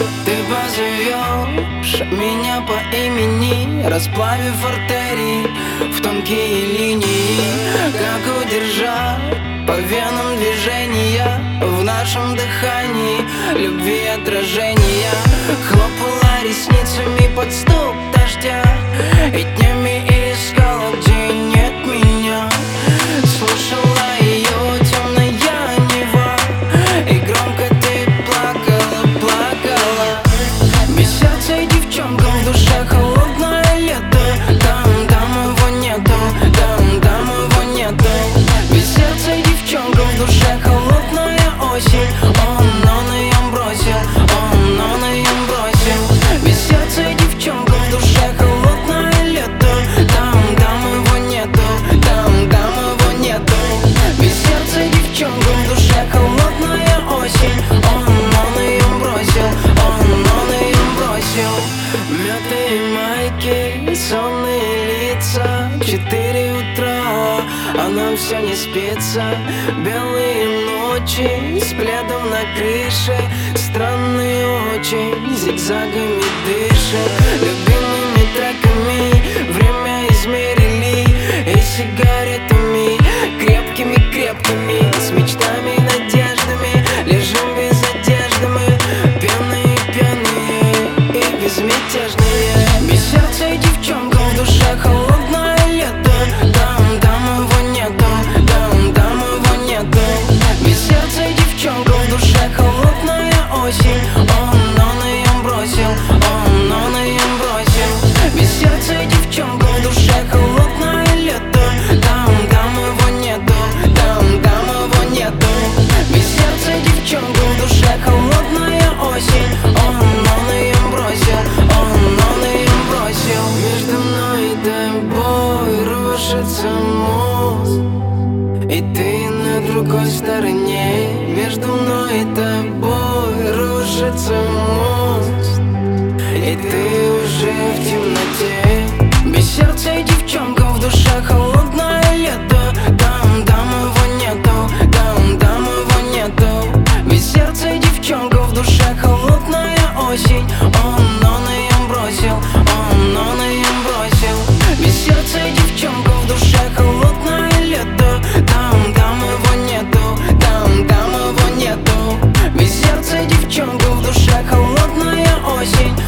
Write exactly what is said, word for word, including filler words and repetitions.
Ты позовешь меня по имени, расплавив артерии в тонкие линии. Как удержать по венам движения в нашем дыхании любви отражения? Хлопала ресницами под стук дождя и днями искала, где нет меня. Слушала ее темная нева, и громко ты плакала, плакала. Без сердца и девчонка в душе холодное лето. Там, там его нету, там, там его нету. Без сердца и девчонка в душе холодная осень. Он, он ее бросил, он, он ее бросил. Без сердца и девчонка в душе холодное лето. Там, там его нету, там, там его нету. Без сердца и девчонка в душе холодная осень. Он, он ее бросил, он, он ее бросил. Мятые майки, сонные лица, четыре утра, а нам все не спится. Белые ночи с пледом на крыше, странные очень зигзагами дышат. Любимыми треками время измерили, и сигаретами крепкими-крепкими, с мечтами и надеждами лежим без одежды мы, пьяные, пьяные и безмятежные. Без сердца и девчонка в душе холодное лето. Там, там его нету, там, там его нету. Без сердца и девчонка в душе холодная осень. Он, он ее бросил, он, он ее бросил. Без сердца и девчонка в душе холодное лето. Там, там его нету, там, там его нету. Без сердца и девчонка в душе холодная осень. Он, он ее бросил, он, он ее бросил. Между мной и тобой рушится мост, и ты на другой стороне. Между мной и тобой рушится мост, и ты уже в темноте. Без сердца и девчонка в душе холодное лето. Там, там его нету, там, там его нету. Без сердца и девчонка в душе холодная осень. Он, он ее бросил, он, он ее бросил. Без сердца и девчонка в душе холодное лето. Там, там его нету, там, там его нету. Без сердца и девчонка в душе холодная осень.